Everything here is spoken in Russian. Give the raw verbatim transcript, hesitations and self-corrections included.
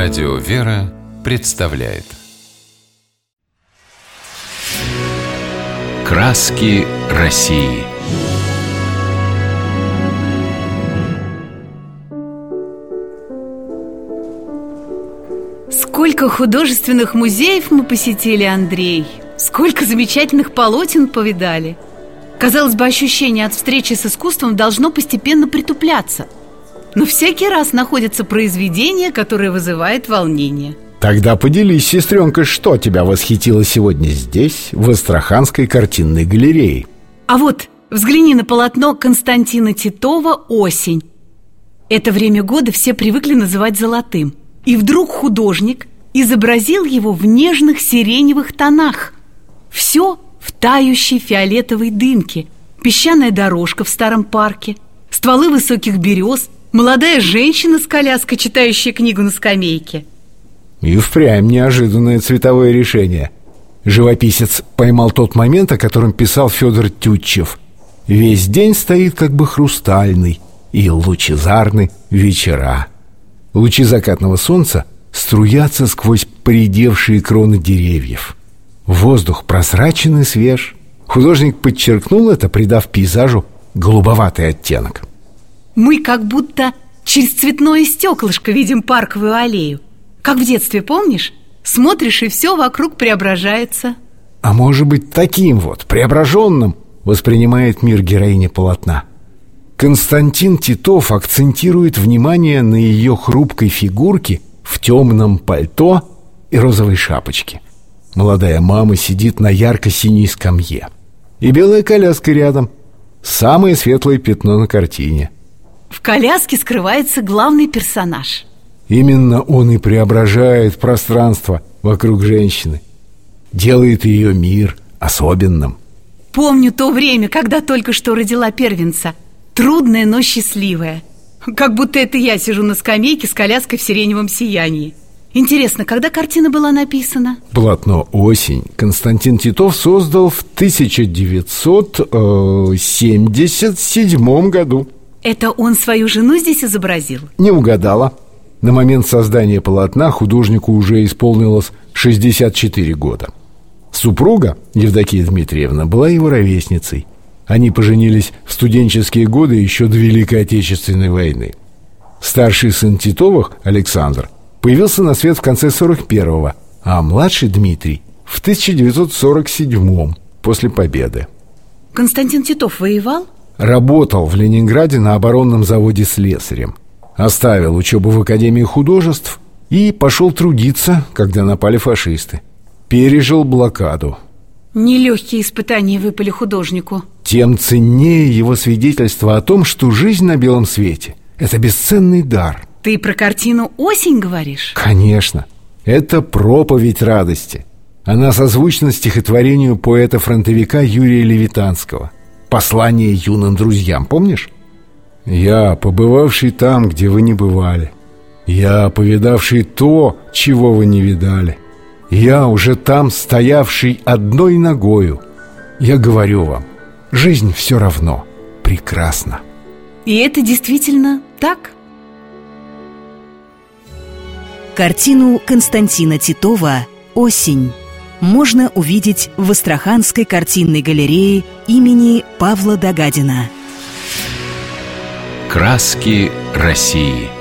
Радио «Вера» представляет «Краски России». Сколько художественных музеев мы посетили, Андрей! Сколько замечательных полотен повидали! Казалось бы, ощущение от встречи с искусством должно постепенно притупляться. Но всякий раз находится произведение, которое вызывает волнение. Тогда поделись, сестренка, что тебя восхитило сегодня здесь, в Астраханской картинной галерее? А вот взгляни на полотно Константина Титова «Осень». Это время года все привыкли называть золотым. И вдруг художник изобразил его в нежных сиреневых тонах. Все в тающей фиолетовой дымке. Песчаная дорожка в старом парке, стволы высоких берез, молодая женщина с коляской, читающая книгу на скамейке. И впрямь неожиданное цветовое решение. Живописец поймал тот момент, о котором писал Федор Тютчев. Весь день стоит как бы хрустальный и лучезарны вечера. Лучи закатного солнца струятся сквозь поредевшие кроны деревьев. Воздух прозрачен и свеж. Художник подчеркнул это, придав пейзажу голубоватый оттенок. Мы как будто через цветное стеклышко видим парковую аллею. Как в детстве, помнишь? Смотришь, и все вокруг преображается. А может быть, таким вот, преображенным, воспринимает мир героиня полотна. Константин Титов акцентирует внимание на ее хрупкой фигурке в темном пальто и розовой шапочке. Молодая мама сидит на ярко-синей скамье. И белая коляска рядом. Самое светлое пятно на картине. В коляске скрывается главный персонаж. Именно он и преображает пространство вокруг женщины. Делает ее мир особенным. Помню то время, когда только что родила первенца. Трудное, но счастливое. Как будто это я сижу на скамейке с коляской в сиреневом сиянии. Интересно, когда картина была написана? Полотно «Осень» Константин Титов создал в тысяча девятьсот семьдесят седьмом году. Это он свою жену здесь изобразил? Не угадала. На момент создания полотна художнику уже исполнилось шестьдесят четыре года. Супруга, Евдокия Дмитриевна, была его ровесницей. Они поженились в студенческие годы еще до Великой Отечественной войны. Старший сын Титовых, Александр, появился на свет в конце сорок первого, а младший Дмитрий в тысяча девятьсот сорок седьмом, после победы. Константин Титов воевал? Работал в Ленинграде на оборонном заводе слесарем. Оставил учебу в Академии художеств и пошел трудиться, когда напали фашисты. Пережил блокаду. Нелегкие испытания выпали художнику. Тем ценнее его свидетельство о том, что жизнь на белом свете – это бесценный дар. Ты про картину «Осень» говоришь? Конечно. Это проповедь радости. Она созвучна стихотворению поэта-фронтовика Юрия Левитанского «Послание юным друзьям». Помнишь? «Я, побывавший там, где вы не бывали. Я, повидавший то, чего вы не видали. Я, уже там стоявший одной ногою. Я говорю вам, жизнь все равно прекрасна». И это действительно так? Картину Константина Титова «Осень» можно увидеть в Астраханской картинной галерее имени Павла Дагадина. «Краски России».